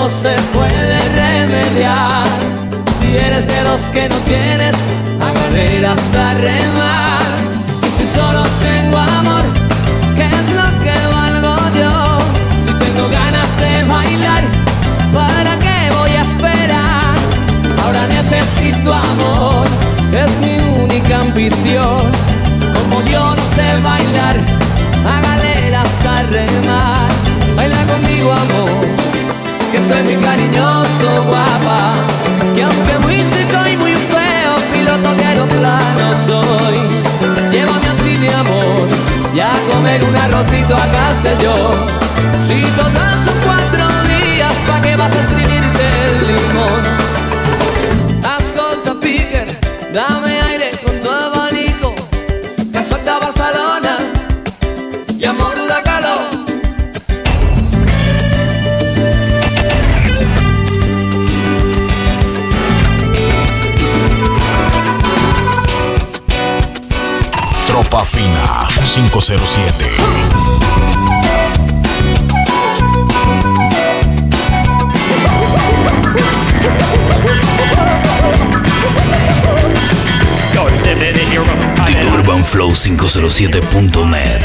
todo se puede remediar. Si eres de los que no tienes a galeras a remar. Y si solo tengo amor, ¿qué es lo que valgo yo? Si tengo ganas de bailar, ¿para qué voy a esperar? Ahora necesito amor, es mi única ambición. Como yo no sé bailar, a galeras a remar. Baila conmigo, amor, que soy muy cariñoso, guapa. Que aunque muy chico y muy feo, piloto de aeroplano soy. Llévame así, mi amor, y a comer un arrocito a Castellón. Si total son 4 días, ¿pa' qué vas a escribirte el limón? Ascolta, picker, dame aire con tu abanico. Que suelta Barcelona y amor da calor. Tropa Fina 507. The Urban Flow 507.net.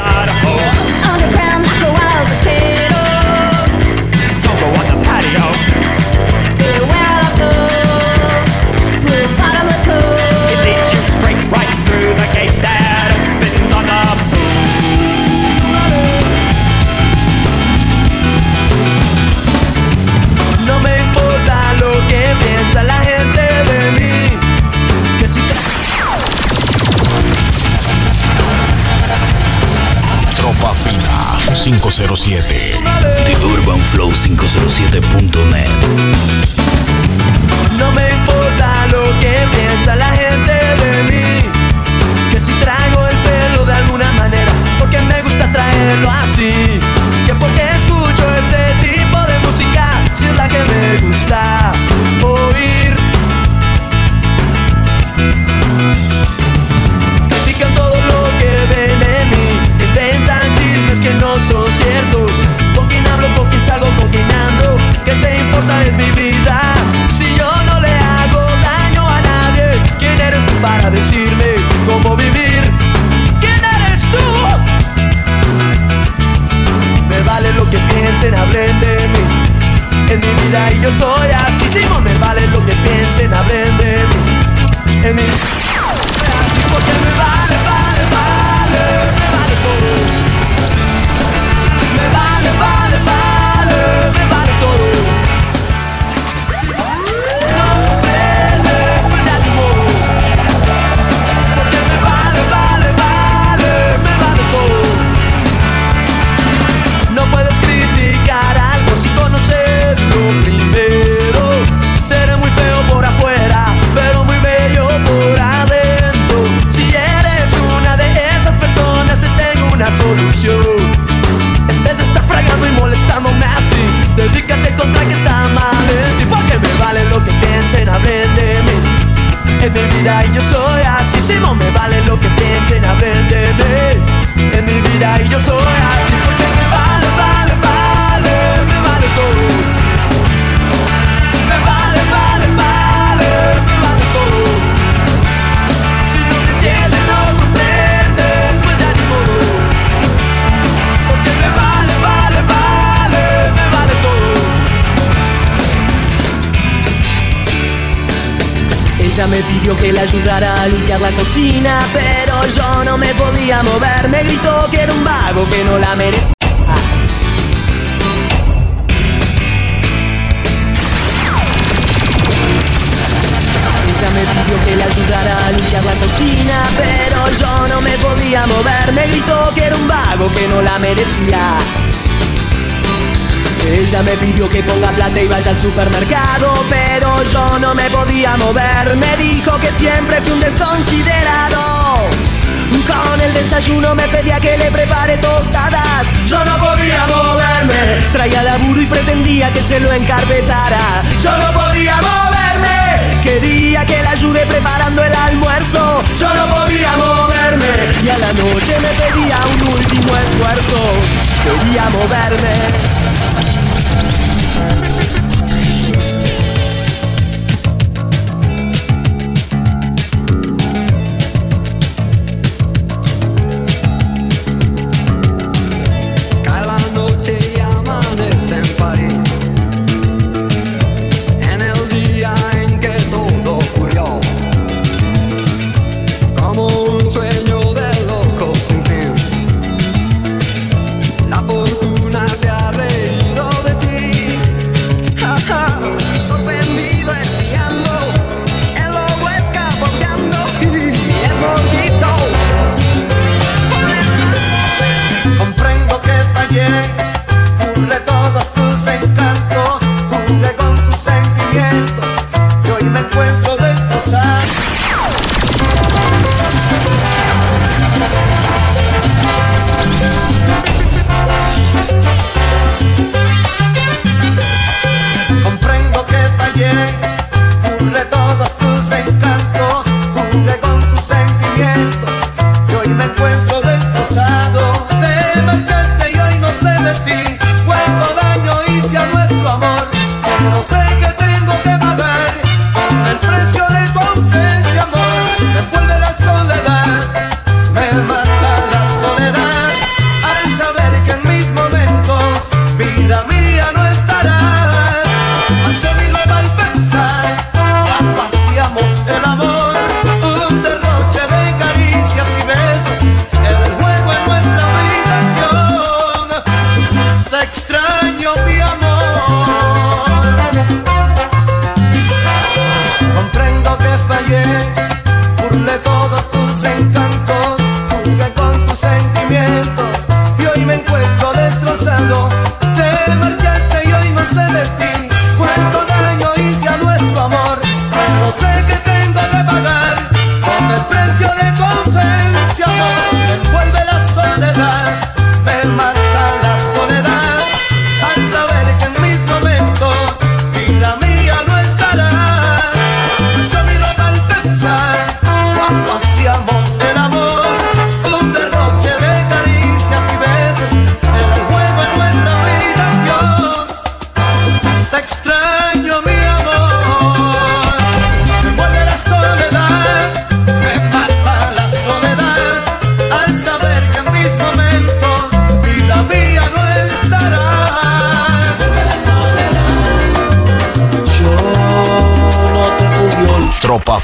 No me importa lo que piensa la gente de mí. Que si Tropa Fina 507. The Urban Flow 507.net. no me importa lo que piensa la gente de mí. Que si traigo el pelo de alguna manera, porque me gusta traerlo así. Que porque escucho ese tipo de música, si es la que me gusta oír. Critican todo lo que ven en mí, inventan chismes que no son ciertos. Con quién hablo, con quién salgo, con quién ando, ¿qué te importa en mi vida? Si yo no le hago daño a nadie, ¿quién eres tú para decirme cómo vivir? ¿Quién eres tú? Me vale lo que piensen, hablen de mí en mi vida y yo soy así. Si no me vale lo que piensen, hablen de mí en mi vida. Así porque me vale, vale, vale, me vale todo. Me vale, vale, vale, me vale todo. No sorprende, pues ya ni modo. Porque me vale, vale, vale, me vale todo. No puedes criticar algo sin conocerlo primero. Seré muy feo por afuera, pero muy bello por adentro. Si eres una de esas personas, te tengo una solución. En vez de estar fregando y molestándome así, dedícate contra que está mal en ti. Porque me vale lo que piensen, hablen de mí en mi vida y yo soy así. Si no me vale lo que piensen, hablen de mí en mi vida y yo soy así. Porque me vale, vale, vale, me vale todo. Me vale, vale, vale, me vale todo. Si no me entiendes, no comprendes, pues ya ni modo. Porque me vale, vale, vale, me vale todo. Ella me pidió que la ayudara a limpiar la cocina, pero yo no me podía mover. Me gritó que era un vago, que no la merecía. Ella me pidió que la ayudara a limpiar la cocina, pero yo no me podía mover. Me gritó que era un vago, que no la merecía. Ella me pidió que ponga plata y vaya al supermercado, pero yo no me podía mover. Me dijo que siempre fui un desconsiderado. Con el desayuno me pedía que le prepare tostadas. Yo no podía moverme. Traía laburo y pretendía que se lo encarpetara. Yo no podía moverme. Quería que la ayude preparando el almuerzo. Yo no podía moverme. Y a la noche me pedía un último esfuerzo. Quería moverme.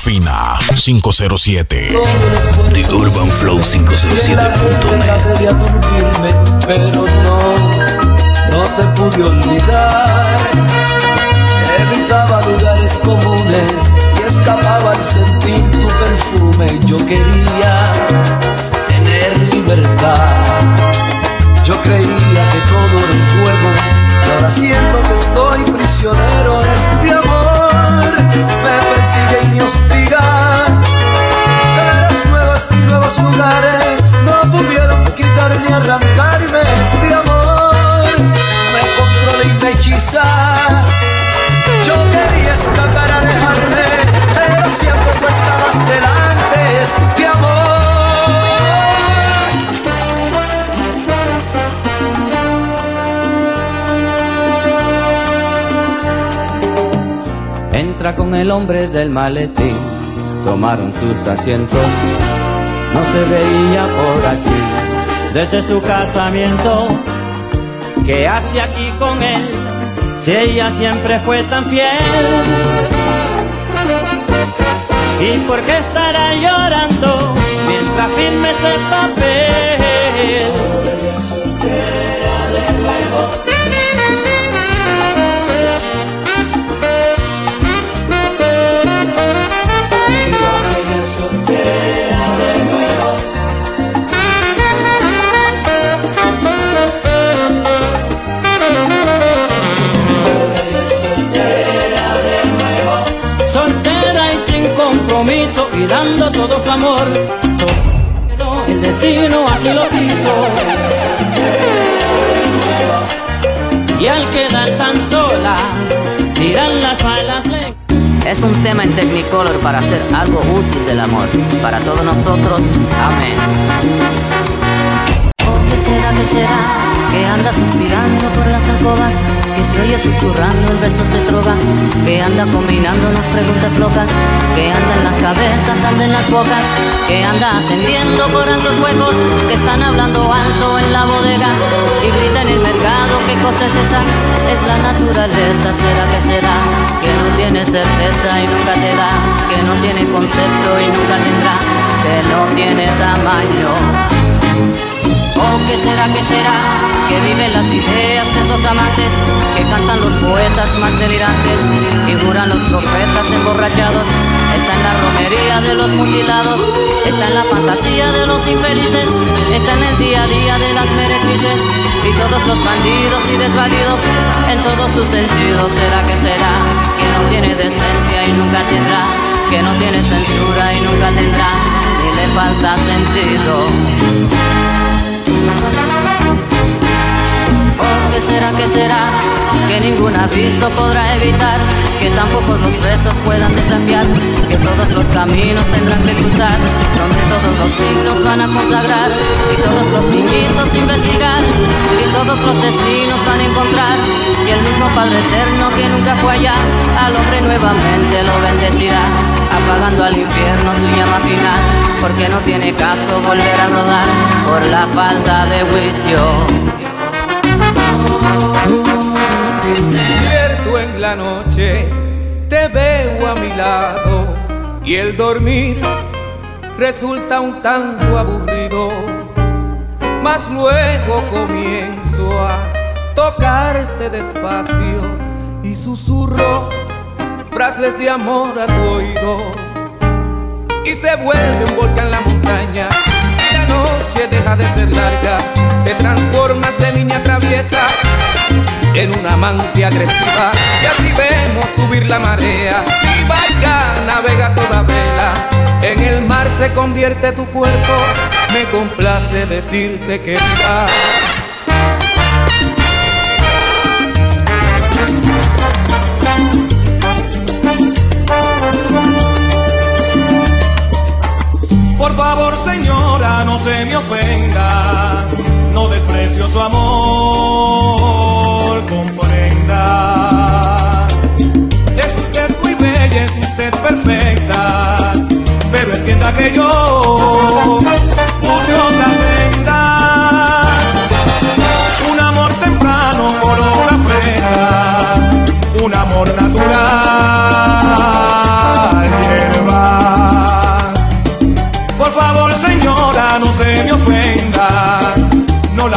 Fina 507. The Urban Flow 507.net. Pero no te pude olvidar. Evitaba lugares comunes y escapaba al sentir tu perfume. Yo quería tener libertad. Yo creía que todo era un juego, y ahora siento que estoy prisionero. Este amor me persigue y me hostiga. Caras nuevas y nuevos lugares no pudieron quitarme ni arrancarme. Este amor me controla y me hechiza. Yo quería escapar, alejarme, pero siempre tú estabas delante. Este amor. Entra con el hombre del maletín, tomaron sus asientos, no se veía por aquí desde su casamiento. ¿Qué hace aquí con él? Si ella siempre fue tan fiel. ¿Y por qué estará llorando mientras firme ese papel? De nuevo. Y dando todo su amor, el destino así lo quiso. Y al quedar tan sola, tiran las malas lenguas. Es un tema en Technicolor para hacer algo útil del amor para todos nosotros. Amén. Oh, ¿qué será, qué será? Que anda suspirando por las alcobas, que se oye susurrando en versos de trova, que anda combinándonos preguntas locas, que anda en las cabezas, anda en las bocas, que anda ascendiendo por altos huecos, que están hablando alto en la bodega y grita en el mercado. ¿Qué cosa es esa? Es la naturaleza. ¿Será que será? Que no tiene certeza y nunca te da, que no tiene concepto y nunca tendrá, que no tiene tamaño. Oh, ¿qué será, qué será? Que viven las ideas de esos amantes, que cantan los poetas más delirantes y juran los profetas emborrachados. Está en la romería de los mutilados, está en la fantasía de los infelices, está en el día a día de las meretrices y todos los bandidos y desvalidos en todos sus sentidos. ¿Será que será? Que no tiene decencia y nunca tendrá, que no tiene censura y nunca tendrá, ni le falta sentido. Oh, ¿qué será, qué será? Que ningún aviso podrá evitar, que tampoco los besos puedan desafiar, que todos los caminos tendrán que cruzar, donde todos los signos van a consagrar, y todos los niñitos investigar, y todos los destinos van a encontrar, y el mismo Padre Eterno que nunca fue allá, al hombre nuevamente lo bendecirá, apagando al infierno su llama final, porque no tiene caso volver a rodar por la falta de juicio. Despierto en la noche, te veo a mi lado y el dormir resulta un tanto aburrido, mas luego comienzo a tocarte despacio y susurro frases de amor a tu oído y se vuelve un volcán la montaña y la noche deja de ser larga, te transformas de niña traviesa en un amante agresiva y así vemos subir la marea y barca navega toda vela, en el mar se convierte tu cuerpo, me complace decirte querida. Por favor, señora, no se me ofenda, no desprecio su amor, comprenda. Es usted muy bella, es usted perfecta, pero entienda que yo busco otra senda. Un amor temprano, color a fresa, un amor natural, hierba.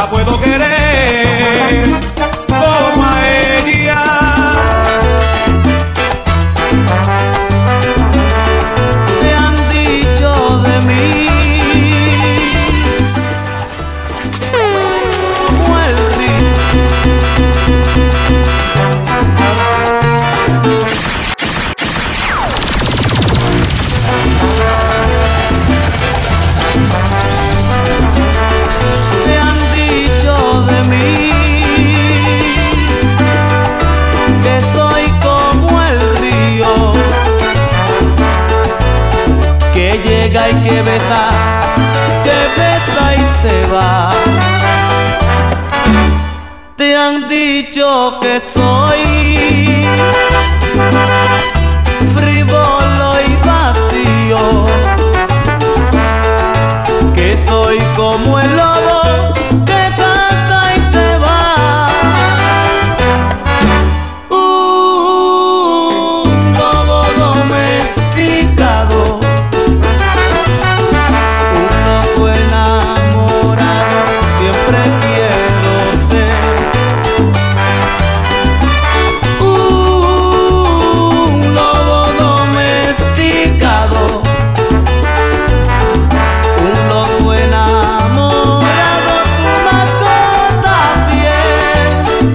la puedo querer como a ella. Te han dicho de mí como el río. Te han dicho de mí que soy como el río, que llega y que besa y se va. Te han dicho que soy frívolo y vacío, que soy como el lobo que caza y se va. Un lobo domesticado, un loco enamorado, siempre quiero ser. Un lobo domesticado, un loco enamorado, tu mascota fiel.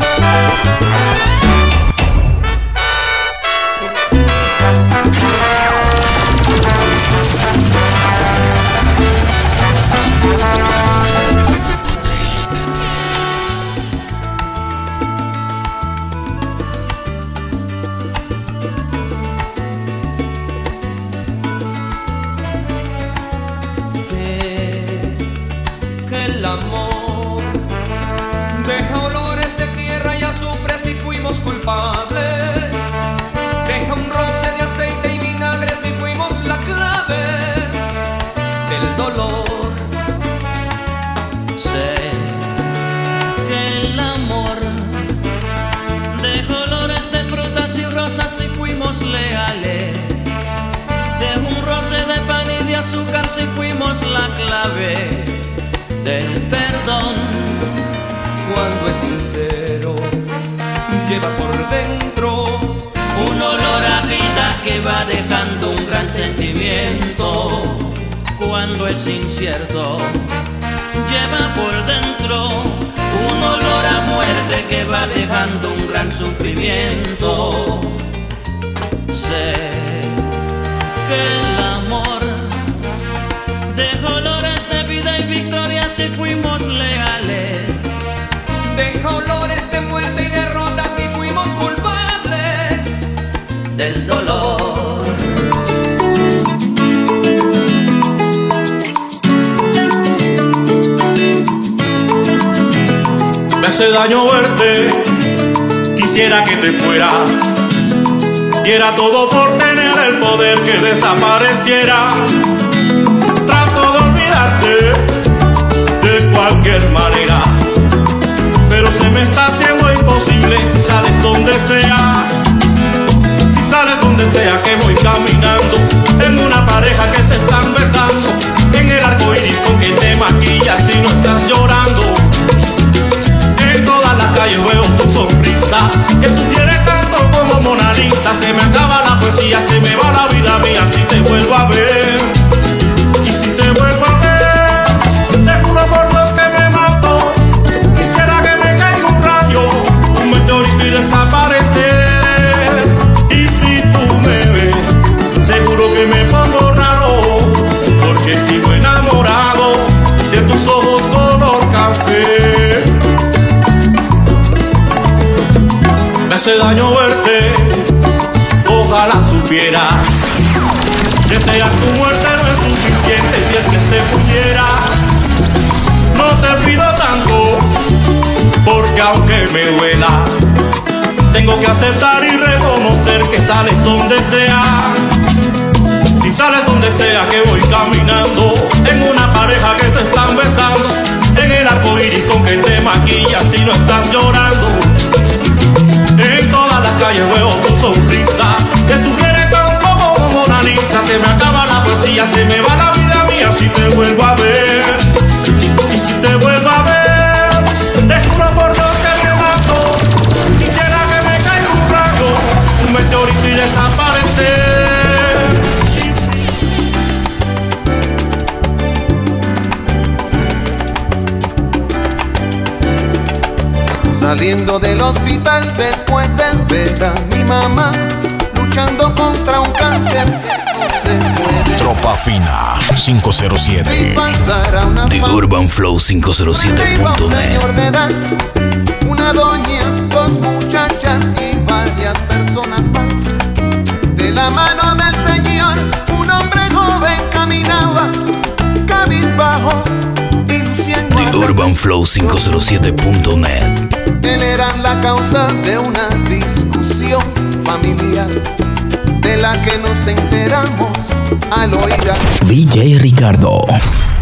Sé que el amor deja olores de tierra y azufre si fuimos culpables, deja un roce de aceite y vinagre si fuimos la clave del dolor. Sé que el amor deja olores de frutas y rosas si fuimos leales, deja un roce de pan y de azúcar si fuimos la clave del perdón. Cuando es sincero, lleva por dentro Un olor a vida que va dejando un gran sentimiento. Cuando es incierto, lleva por dentro un olor a muerte que va dejando un gran sufrimiento. Sé que el amor deja olores de vida y victoria si fuimos leales. Deja olores de muerte y derrota si fuimos culpables del dolor. Me hace daño verte, quisiera que te fueras. Diera todo por tener el poder que desapareciera. Trato de olvidarte de cualquier manera, pero se me está haciendo imposible. Si sales donde sea, si sales donde sea que voy caminando, en una pareja que se están besando, en el arco iris con que te maquillas y no estás llorando. En todas las calles veo tu sonrisa, que tú tienes tanto como Mona Lisa. Se me acaba la poesía, se me va la vida mía si te vuelvo a ver. Y si te vuelvo a ver, te juro por Dios que me mato. Quisiera que me caiga un rayo, un meteorito y desaparecer. Y si tú me ves, seguro que me pongo raro, porque sigo enamorado de tus ojos color café. Me hace daño verte, ojalá supieras. Desear tu muerte no es suficiente si es que se pudiera. No te pido tanto, porque aunque me duela, tengo que aceptar y reconocer que sales donde sea. Si sales donde sea que voy caminando, en una pareja que se están besando, en el arco iris con que te maquillas y no estás llorando. En todas las calles veo tu sonrisa, que sugiere tanto como Mona Lisa. Se me acaba la poesía, se me va la vida mía si te vuelvo a ver. Y si te vuelvo a ver, Saliendo del hospital después de ver a mi mamá luchando contra un cáncer que no se puede. Tropa Fina 507. The Urban Flow 507.net. Señor de edad, una doña, dos muchachas y varias personas más. De la mano del Señor, un hombre joven caminaba, cabizbajo y luciendo. The Urban Flow 507.net. Él era la causa de una discusión familiar, de la que nos enteramos al oír a DJ Ricardo.